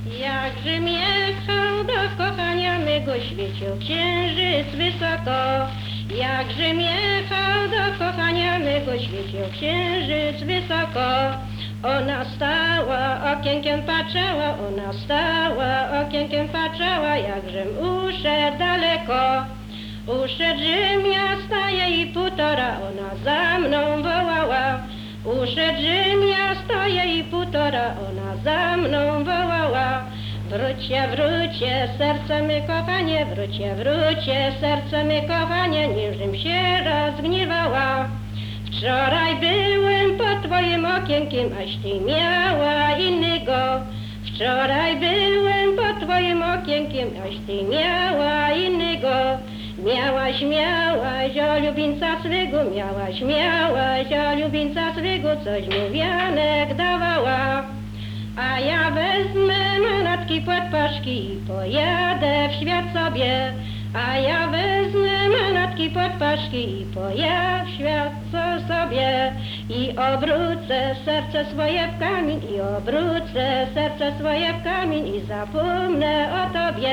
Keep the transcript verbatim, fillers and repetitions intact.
Jakże jechał do kochania mego, świecił księżyc wysoko. Jakże jechał do kochania mego, świecił księżyc wysoko. Ona stała, okienkiem patrzała, ona stała, okienkiem patrzała, jakżem uszedł daleko. Uszedł, że miasta jej półtora, ona za mną wołała. Uszedł, że miasto jej półtora, ona za mną wołała. Wróćcie, wróćcie, serce my kochanie, wróćcie, wróćcie, serce my kochanie, niżym się rozgniewała. Wczoraj byłem pod twoim okienkiem, aś ty miała innego. Wczoraj byłem pod twoim okienkiem, aś ty miała innego. Miałaś, miałaś olubieńca swego, miałaś, miałaś olubieńca swego, coś mi wianek dawała. A ja wezmę manatki pod paszki i pojadę w świat sobie. A ja wezmę manatki pod paszki i pojadę w świat sobie. I obrócę serce swoje w kamień, i obrócę serce swoje w kamień i zapomnę o tobie.